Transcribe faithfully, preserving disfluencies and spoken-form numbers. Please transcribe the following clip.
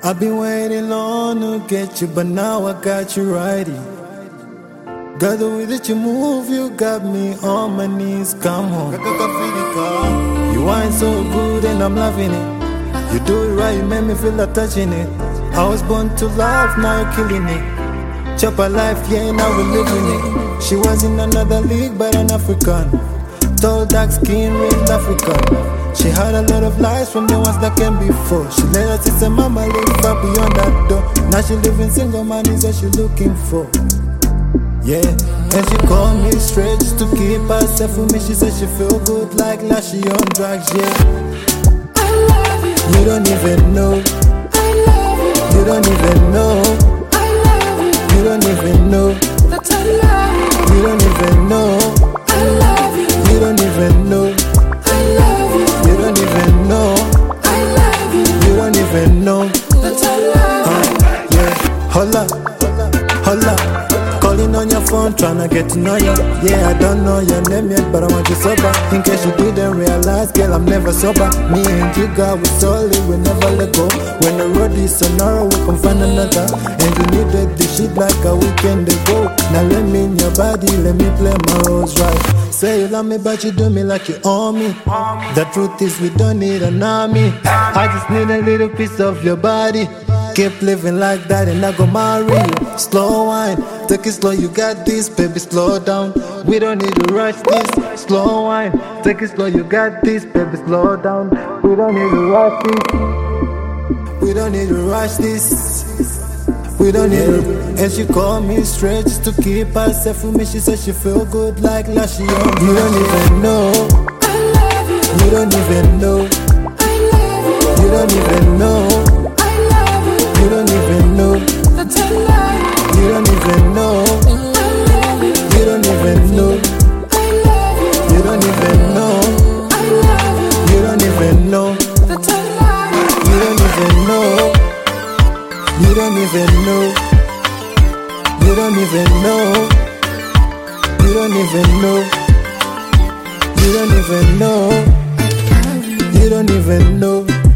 I've been waiting long to get you, but now I got you righty. Got the way that you move, you got me on my knees. Come home. You ain't so good and I'm loving it. You do it right, you make me feel like touching it. I was born to love, now you're killing it. Chop a life, yeah, now we're living it. She was in another league, but an African. Tall, dark skin, real African. She had a lot of lies from the ones that came before. She let her sister mama live far beyond that door. Now she living single, man is what she looking for. Yeah, and she called me straight just to keep herself with me. She said she feel good like Lashy on drugs, yeah. I love you. You don't even know. I love you. You don't even know. I love you. You don't even know. That I love you. You don't even know. I love you. You don't even know. I love you. You don't even know. I love you. You don't even know. That I love you. Uh, yeah, holla, holla. Calling on your phone, tryna get to know you. Yeah, I don't know your name yet, but I want you sober. In case you didn't realize, girl, I'm never sober. Me and you, God, we solid, we never let go. When the road is so narrow, we can find another. And you needed this shit like a weekend ago. Now let me in your body, let me play my roles right. Say you love me, but you do me like you own me. The truth is we don't need an army. I just need a little piece of your body. Keep living like that and I go marry you. Slow wine, take it slow, you got this, baby, slow down. We don't need to rush this. Slow wine, take it slow, you got this, baby, slow down. We don't need to rush this. We don't need to rush this. We don't need to. And she called me straight just to keep herself with me. She said she feel good like Lashy on. You don't even know. I love you. You don't even know. I love you. You don't even know. You don't even know. That I love you. You don't even know. I love you. You don't even know. I love you. You don't even know. I love you. You don't even know. That I love you. You don't even know. You don't even know. You don't even know. You don't even know. You don't even know. You don't even know.